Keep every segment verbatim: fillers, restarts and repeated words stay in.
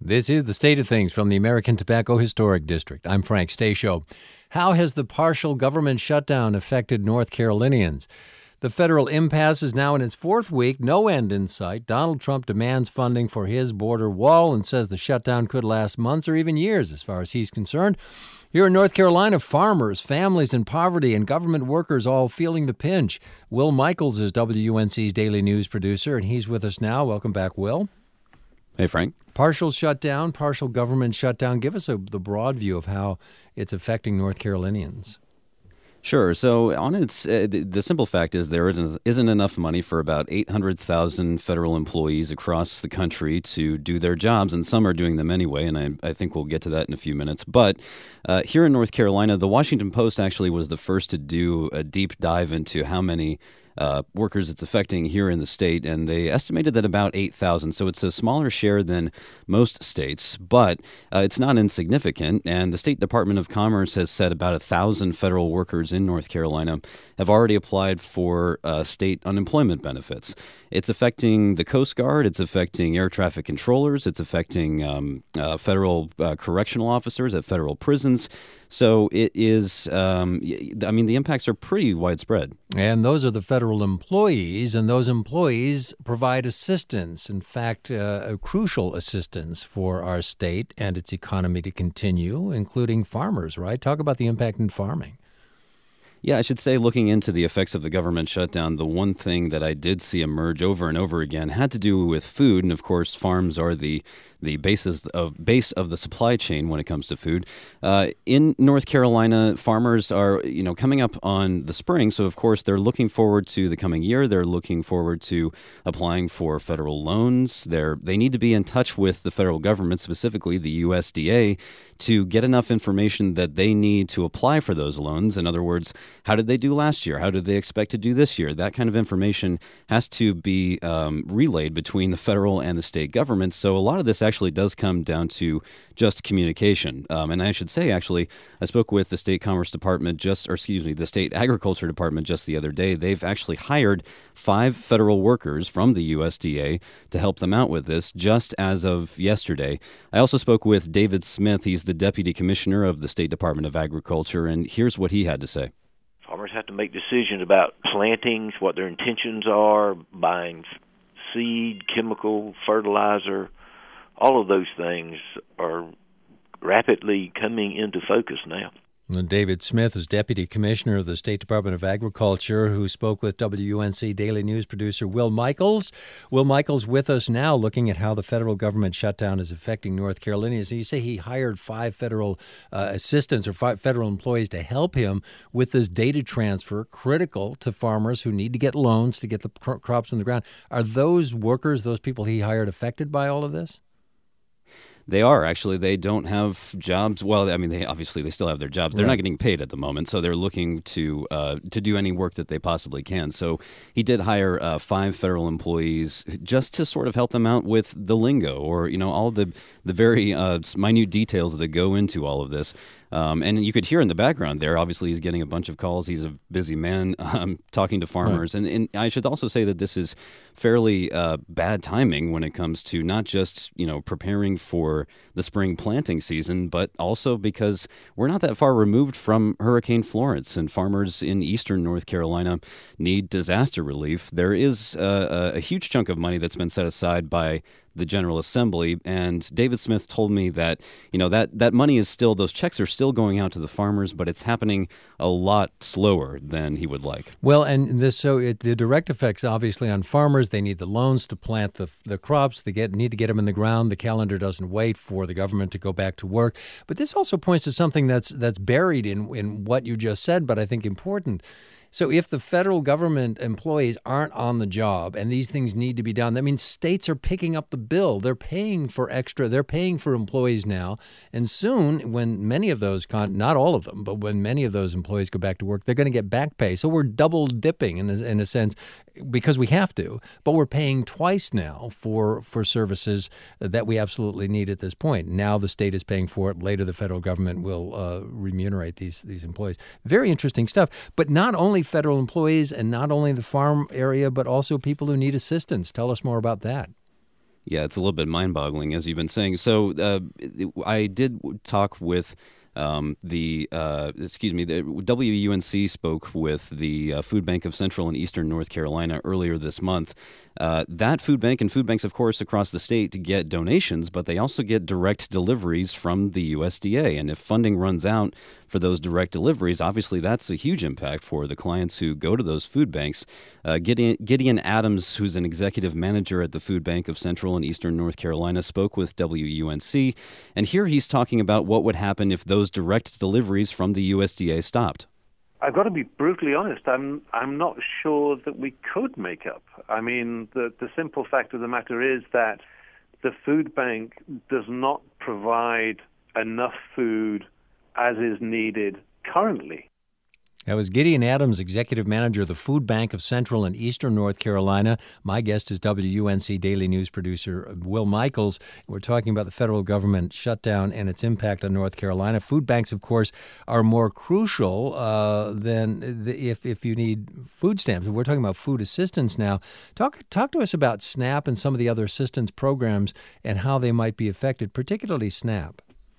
This is The State of Things from the American Tobacco Historic District. I'm Frank Stasio. How has the partial government shutdown affected North Carolinians? The federal impasse is now in its fourth week, no end in sight. Donald Trump demands funding for his border wall and says the shutdown could last months or even years as far as he's concerned. Here in North Carolina, farmers, families in poverty, and government workers all feeling the pinch. Will Michaels is W U N C's daily news producer, and he's with us now. Welcome back, Will. Hey, Frank. Partial shutdown, partial government shutdown. Give us a, the broad view of how it's affecting North Carolinians. Sure. So on its, uh, the, the simple fact is there isn't, isn't enough money for about eight hundred thousand federal employees across the country to do their jobs, and some are doing them anyway, and I, I think we'll get to that in a few minutes. But uh, here in North Carolina, the Washington Post actually was the first to do a deep dive into how many Uh, workers it's affecting here in the state, and they estimated that about eight thousand. So it's a smaller share than most states, but uh, it's not insignificant. And the State Department of Commerce has said about one thousand federal workers in North Carolina have already applied for uh, state unemployment benefits. It's affecting the Coast Guard. It's affecting air traffic controllers. It's affecting um, uh, federal uh, correctional officers at federal prisons. So it is, um, I mean, the impacts are pretty widespread. And those are the federal employees, and those employees provide assistance, in fact, uh, a crucial assistance for our state and its economy to continue, including farmers, right? Talk about the impact in farming. Yeah, I should say, looking into the effects of the government shutdown, the one thing that I did see emerge over and over again had to do with food. And of course, farms are the the basis of base of the supply chain when it comes to food. Uh, in North Carolina, farmers are, you know, coming up on the spring. So, of course, they're looking forward to the coming year. They're looking forward to applying for federal loans. They're, they need to be in touch with the federal government, specifically the U S D A, to get enough information that they need to apply for those loans. In other words, how did they do last year? How did they expect to do this year? That kind of information has to be um, relayed between the federal and the state governments. So a lot of this actually does come down to just communication. Um, and I should say, actually, I spoke with the State Commerce Department just, or excuse me, the State Agriculture Department just the other day. They've actually hired five federal workers from the U S D A to help them out with this just as of yesterday. I also spoke with David Smith. He's the Deputy Commissioner of the State Department of Agriculture, and here's what he had to say. Farmers have to make decisions about plantings, what their intentions are, buying seed, chemical, fertilizer. All of those things are rapidly coming into focus now. David Smith is Deputy Commissioner of the State Department of Agriculture, who spoke with W U N C Daily News producer Will Michaels. Will Michaels with us now, looking at how the federal government shutdown is affecting North Carolinians. So you say he hired five federal uh, assistants or five federal employees to help him with this data transfer, critical to farmers who need to get loans to get the cro- crops in the ground. Are those workers, those people he hired, affected by all of this? They are, actually. They don't have jobs. Well, I mean, they obviously they still have their jobs. They're right. not getting paid at the moment, so they're looking to uh, to do any work that they possibly can. So he did hire uh, five federal employees just to sort of help them out with the lingo, or you know, all the the very uh, minute details that go into all of this. Um, and you could hear in the background there, obviously, he's getting a bunch of calls. He's a busy man um, talking to farmers. Right. And, and I should also say that this is fairly uh, bad timing when it comes to not just, you know, preparing for the spring planting season, but also because we're not that far removed from Hurricane Florence, and farmers in eastern North Carolina need disaster relief. There is a, a huge chunk of money that's been set aside by the General Assembly, and David Smith told me that, you know, that, that money is still, those checks are still going out to the farmers, but it's happening a lot slower than he would like. Well, and this, so it, the direct effects obviously on farmers. They need the loans to plant the the crops. They get need to get them in the ground. The calendar doesn't wait for the government to go back to work. But this also points to something that's that's buried in in what you just said, but I think important. So if the federal government employees aren't on the job and these things need to be done, that means states are picking up the bill. They're paying for extra. They're paying for employees now. And soon, when many of those, con- not all of them, but when many of those employees go back to work, they're going to get back pay. So we're double dipping in a, in a sense because we have to, but we're paying twice now for, for services that we absolutely need at this point. Now the state is paying for it. Later, the federal government will uh, remunerate these, these employees. Very interesting stuff. But not only federal employees and not only the farm area, but also people who need assistance. Tell us more about that. Yeah, it's a little bit mind-boggling, as you've been saying. So uh, I did talk with um, the, uh, excuse me, the W U N C spoke with the uh, Food Bank of Central and Eastern North Carolina earlier this month. Uh, that food bank and food banks, of course, across the state get donations, but they also get direct deliveries from the U S D A. And if funding runs out for those direct deliveries, obviously that's a huge impact for the clients who go to those food banks. Uh, Gideon, Gideon Adams, who's an executive manager at the Food Bank of Central and Eastern North Carolina, spoke with W U N C. And here he's talking about what would happen if those direct deliveries from the U S D A stopped. I've got to be brutally honest. I'm I'm not sure that we could make up. I mean, the the simple fact of the matter is that the food bank does not provide enough food as is needed currently. That was Gideon Adams, Executive Manager of the Food Bank of Central and Eastern North Carolina. My guest is W U N C Daily News producer Will Michaels. We're talking about the federal government shutdown and its impact on North Carolina. Food banks, of course, are more crucial uh, than the, if if you need food stamps. We're talking about food assistance now. Talk talk to us about SNAP and some of the other assistance programs and how they might be affected, particularly SNAP.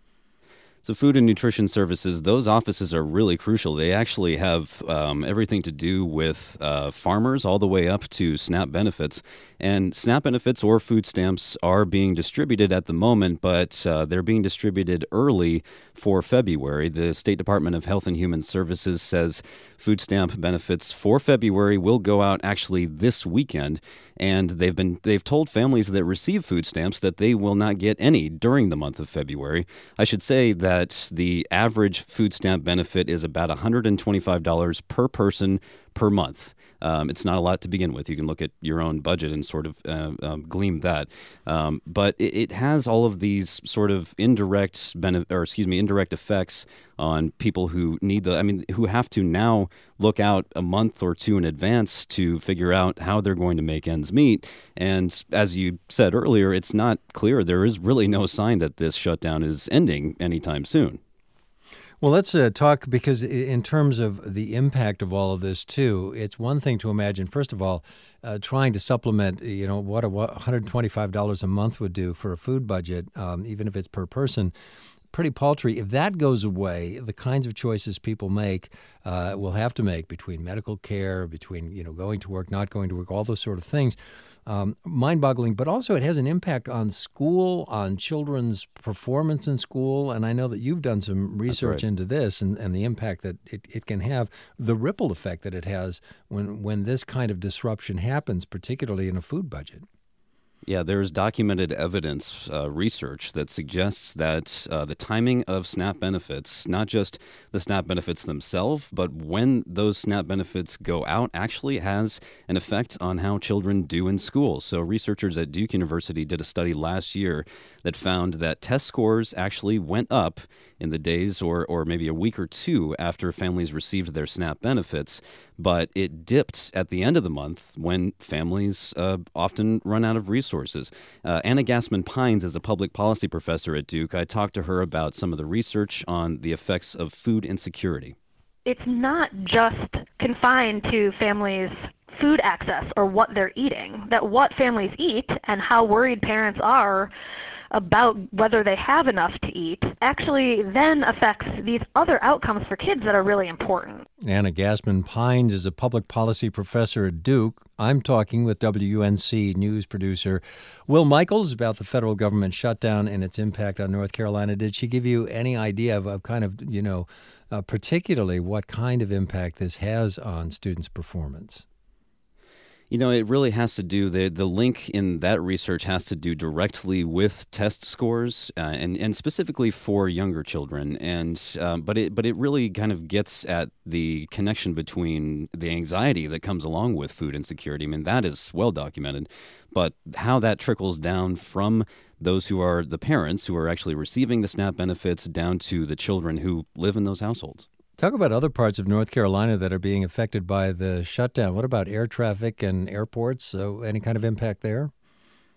So food and nutrition services, those offices are really crucial. They actually have um, everything to do with uh, farmers all the way up to SNAP benefits. And SNAP benefits or food stamps are being distributed at the moment, but uh, they're being distributed early for February. The State Department of Health and Human Services says food stamp benefits for February will go out actually this weekend. And they've been they've told families that receive food stamps that they will not get any during the month of February. I should say that the average food stamp benefit is about one hundred twenty-five dollars per person per month. Um, it's not a lot to begin with. You can look at your own budget and sort of uh, um, glean that. Um, but it, it has all of these sort of indirect benefit, or excuse me, indirect effects on people who need the, I mean, who have to now look out a month or two in advance to figure out how they're going to make ends meet. And as you said earlier, it's not clear. There is really no sign that this shutdown is ending anytime soon. Well, let's uh, talk, because in terms of the impact of all of this, too, it's one thing to imagine, first of all, uh, trying to supplement, you know, what, a, what one hundred twenty-five dollars a month would do for a food budget, um, even if it's per person. Pretty paltry. If that goes away, the kinds of choices people make, uh, will have to make between medical care, between, you know, going to work, not going to work, all those sort of things. Um, mind-boggling, but also it has an impact on school, on children's performance in school. And I know that you've done some research right. into this and, and the impact that it, it can have, the ripple effect that it has when, when this kind of disruption happens, particularly in a food budget. Yeah, there's documented evidence, uh, research that suggests that uh, the timing of SNAP benefits, not just the SNAP benefits themselves, but when those SNAP benefits go out, actually has an effect on how children do in school. So researchers at Duke University did a study last year that found that test scores actually went up in the days or, or maybe a week or two after families received their SNAP benefits, but it dipped at the end of the month when families uh, often run out of resources. Uh, Anna Gassman Pines is a public policy professor at Duke. I talked to her about some of the research on the effects of food insecurity. It's not just confined to families' food access or what they're eating, that what families eat and how worried parents are about whether they have enough to eat actually then affects these other outcomes for kids that are really important. Anna Gassman Pines is a public policy professor at Duke. I'm talking with W U N C news producer Will Michaels about the federal government shutdown and its impact on North Carolina. Did she give you any idea of, of kind of, you know, uh, particularly what kind of impact this has on students' performance? You know, it really has to do, the the link in that research has to do directly with test scores uh, and, and specifically for younger children. And um, but it but it really kind of gets at the connection between the anxiety that comes along with food insecurity. I mean, that is well documented. But how that trickles down from those who are the parents who are actually receiving the SNAP benefits down to the children who live in those households. Talk about other parts of North Carolina that are being affected by the shutdown. What about air traffic and airports? So any kind of impact there?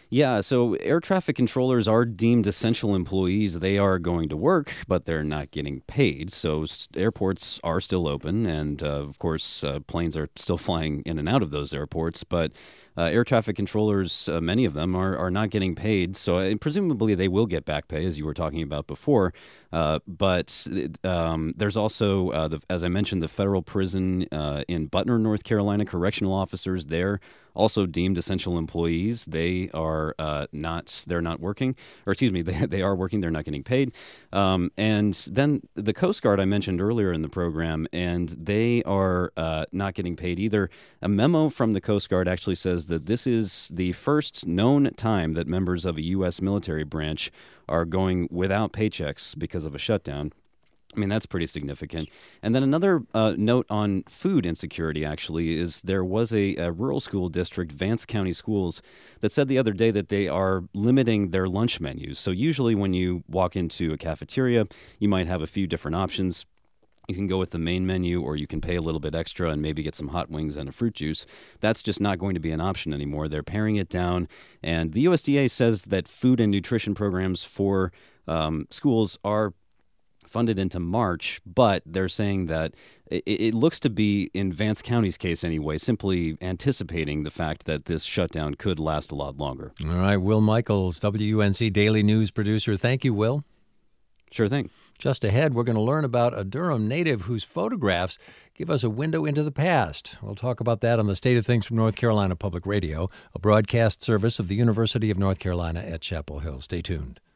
Yeah, so air traffic controllers are deemed essential employees. They are going to work, but they're not getting paid. So s- airports are still open, and uh, of course, uh, planes are still flying in and out of those airports. But uh, air traffic controllers, uh, many of them, are, are not getting paid. So uh, presumably they will get back pay, as you were talking about before. Uh, but um, there's also, uh, the, as I mentioned, the federal prison uh, in Butner, North Carolina, correctional officers there also deemed essential employees. They are uh, not, they're not working, or excuse me, they, they are working, they're not getting paid. Um, and then the Coast Guard I mentioned earlier in the program, and they are uh, not getting paid either. A memo from the Coast Guard actually says that this is the first known time that members of a U S military branch are going without paychecks because of a shutdown. I mean, that's pretty significant. And then another uh, note on food insecurity, actually, is there was a, a rural school district, Vance County Schools, that said the other day that they are limiting their lunch menus. So usually when you walk into a cafeteria, you might have a few different options. You can go with the main menu, or you can pay a little bit extra and maybe get some hot wings and a fruit juice. That's just not going to be an option anymore. They're paring it down. And the U S D A says that food and nutrition programs for um, schools are funded into March, but they're saying that it, it looks to be, in Vance County's case anyway, simply anticipating the fact that this shutdown could last a lot longer. All right, Will Michaels, W U N C Daily News producer. Thank you, Will. Sure thing. Just ahead, we're going to learn about a Durham native whose photographs give us a window into the past. We'll talk about that on the State of Things from North Carolina Public Radio, a broadcast service of the University of North Carolina at Chapel Hill. Stay tuned.